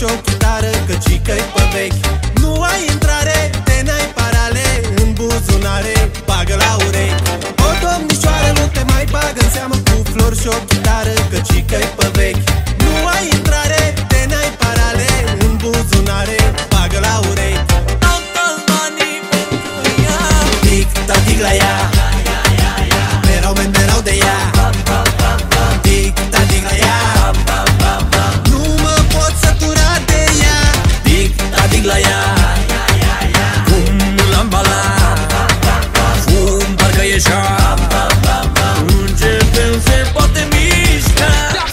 și o chitară, căcică-i pe vechi. Nu ai intrare, de n-ai parale în buzunare, bagă la urechi. O domnișoară nu te mai bagă în seamă cu flori și o chitară, căcică-i pe vechi. Nu ai intrare, de n-ai parale în buzunare, bagă la urechi. Banii pentru ea, Tic-tatic la ea, merau de ea. Tic-tatic la ea, nu mă pot sătura de ea. tic-tatic la ea, cum l-am balat, fum parcă ieșea, începem se poate mișca.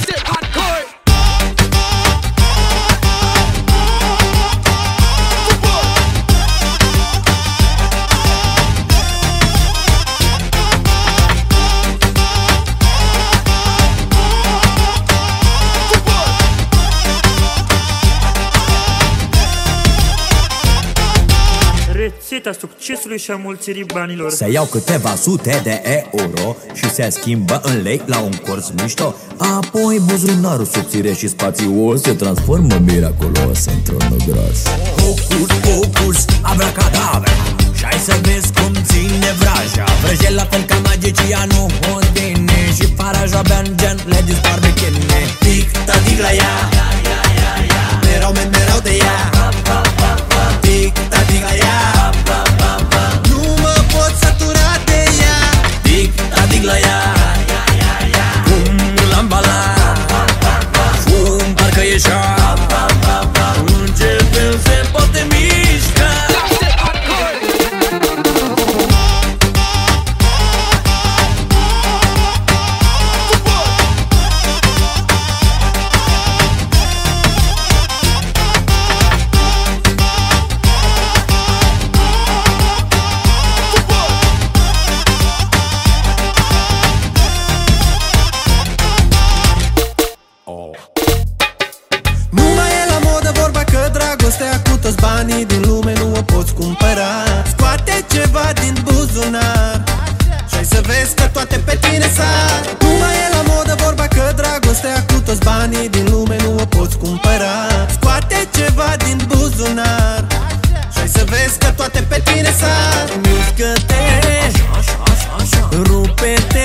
Rețeta succesului și a mulțirii banilor. Se iau câteva sute de euro și se schimbă în lei la un curs mișto. Apoi buzunarul subțire și spațios se transformă miraculos într-un gros. Hocus pocus, abracadabra, și hai să vezi cum ține vraja. Vrăjel la fel ca magicianul Houdini și paraja Ben-Gen le dispar bikini. Tic-tatic la ea, merau de ea. Tic-tatic la ea, nu mă pot sătura de ea. Tic-tatic la ea, cum l-am balat, fum parcă ieșea, începem se poate mișca. Nu mai e la modă vorba că dragostea cu toți banii din lume nu o poți cumpăra. Scoate ceva din buzunar și hai să vezi că toate pe tine sar. Nu mai e la modă vorba că dragostea cu toți banii din lume nu o poți cumpăra. Scoate ceva din buzunar și hai să vezi că toate pe tine sar. Mișcă-te, rupe-te,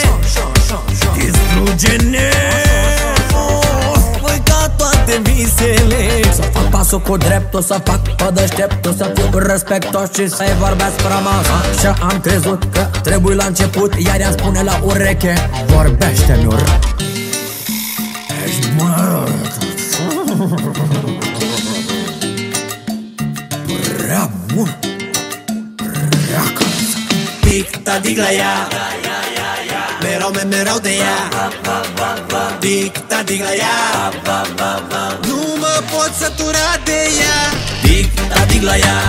distruge-ne, păi ca toate visele. Să fac pasul cu drept, o să fac pe deștept, o să fiu respectos și să-i vorbesc frumos. Așa am crezut că trebuie la început, iar ea spune la ureche: vorbește-mi urât. Ești mort, prea mult, prea călăsat. Tic-tatic la ea, merau de ea. Tic-tatic la ea, nu mă pot sătura de ea. Tic-tatic la ea,